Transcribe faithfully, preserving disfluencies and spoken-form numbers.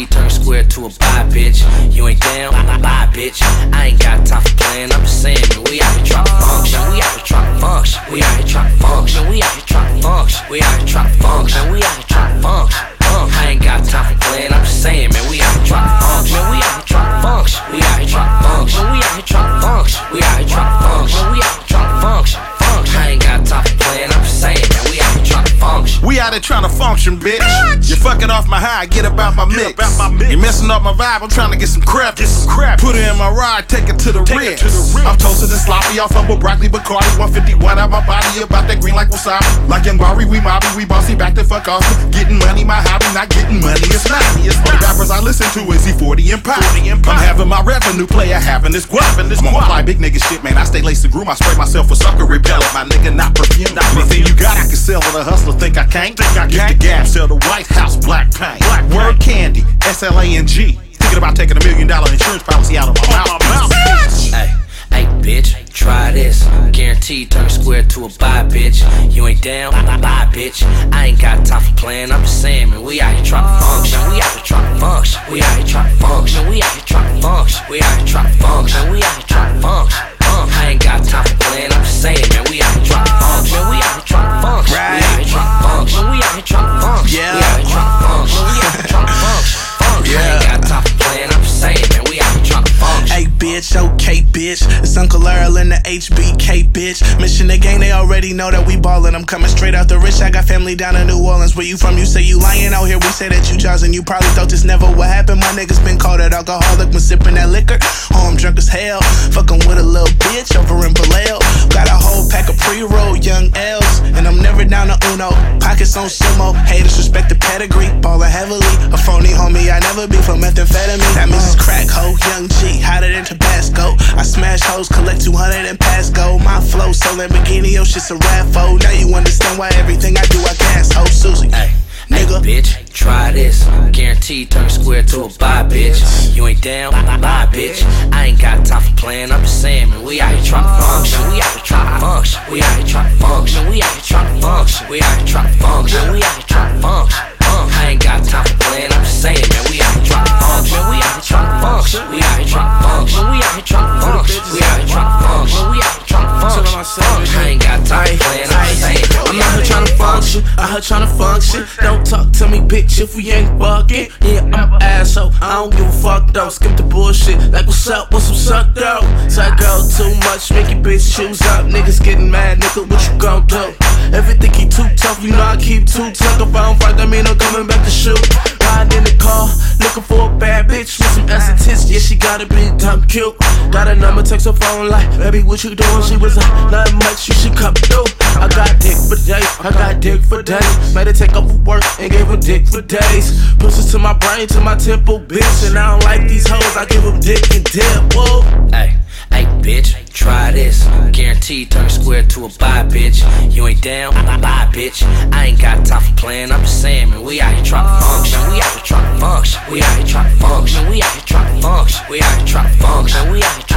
Guaranteed turn square to a bye, bitch. You ain't down, bye, bitch. I ain't got time for playing, I'm just saying, man, we out here trying to function. We out here trying to function. We out here trying to function. We out here trying to function. We out here trying to function. We out here trying to function. I ain't got time for playing, I'm just saying, man, we out here trying to function. We out here trying to function. We out here trying to function. We out here trying to function. We out here trying to function. We out here trying to function. I ain't got time for playing, I'm just saying, man, we out here trying to function. We out here trying to function, bitch. You fucking off my high, get about my mix. You messing up my vibe, I'm trying to get some crap. Get some crap. Put it in my ride, take it to the rinse. I'm toasted and sloppy, off of broccoli, Bacardi, one fifty watt out my body, about that green like wasabi. Like young Barry, we mobby, we bossy, back the fuck off. Getting money, my hobby, not getting money, it's not. All the rappers I listen to is E forty and Pop. I'm having my revenue player, having this guap. I'm on fly big nigga shit, man. I stay laced and groom, I spray myself with sucker repellent. My nigga, not perfume. Anything you got, I can sell with a hustler. Think I can't? Think I can't? Get the gas, sell the White House black paint. Black Word candy, S L A N G. Thinking about taking a million dollar insurance policy out of my mouth. Hey, hey, bitch, try this. Guaranteed turn square to a bye, bitch. You ain't down, bye, bitch. I ain't got time for playing, I'm just saying, man, we out here trying to function. We out here trying to function. We out here trying to function. We out here trying to function. We out here trying to function. We out here trying to function. I ain't got time for playing, I'm just saying, man, we out here trying to function. We out here trying to function. We out here trying to function. We out here trying to function. We out here trying to function. We out here trying to function. I ain't got time for playing, I'm just saying, man, we out here trying to function. Hey, bitch, okay, bitch. It's Uncle Earl and the H B K, bitch. Mission the gang, they already know that we ballin'. I'm coming straight out the rich. I got family down in New Orleans. Where you from? You say you lying out here. We say that you jaws, you probably thought this never would happen. My niggas been called an alcoholic when sipping that liquor. Oh, I'm drunk as hell. Fucking with a little bitch over in Vallejo. Got a whole pack of pre-roll young L's, and I'm never down to Uno. Pockets on sumo. Haters respect the pedigree. Ballin' heavily. A phony homie, I never be from methamphetamine. That means it's crack hoe. Young G, hotter than Tabasco. I smash hoes, collect two hundred and pass go. My flow so Lamborghini, yo, shit's a raffo. Now you understand why everything I do I gas. Oh, Susie, hey, nigga, hey, bitch, try this. Guaranteed turn square to a bye, bitch. You ain't down, bye, bitch. I ain't got time for playing, I'm just saying, man, we out here trying to function. We out here trying to function. We out here trying to function. We out here trying to function. We out here trying to function. We out here trying to function. I ain't got time for playing, I'm just saying, man, we out here trying to function. We out here trying to function. We out here trying to function. We out here trying to function. We out here trying to function. We out here trying to function. I ain't got time for playing, I'm just saying. I'm out here trying to function. Out here trying to function. Don't talk to me, bitch, if we ain't bucking. Yeah, I'm an asshole. I don't give a fuck though. Skip the bullshit. Like what's up? What's some suck though? Side girl too much. Make your bitch choose up. Niggas getting mad, nigga. What you gon' do? Everything he too tough, you know I keep too tough. If I don't fight, that mean I'm coming back to shoot. Riding in the car, looking for a bad bitch with some ass and tits. Yeah, she gotta be dumb cute. Got a number, text her phone like, baby, what you doing? She was like, not much, you should come through. I got dick for days, I got dick for days. Made her take off for work and gave her dick for days. Pushes to my brain, to my temple, bitch. And I don't like these hoes, I give them dick and dip, whoa. Hey, hey, bitch, try this. Guaranteed turn square to a bye, bitch. You ain't down, bye, bitch. I ain't got time for playing, I'm just saying, man, we out here trying to function. We out here trying to function. We out here trying to function. We out here trying to function. We out here trying to function. We out here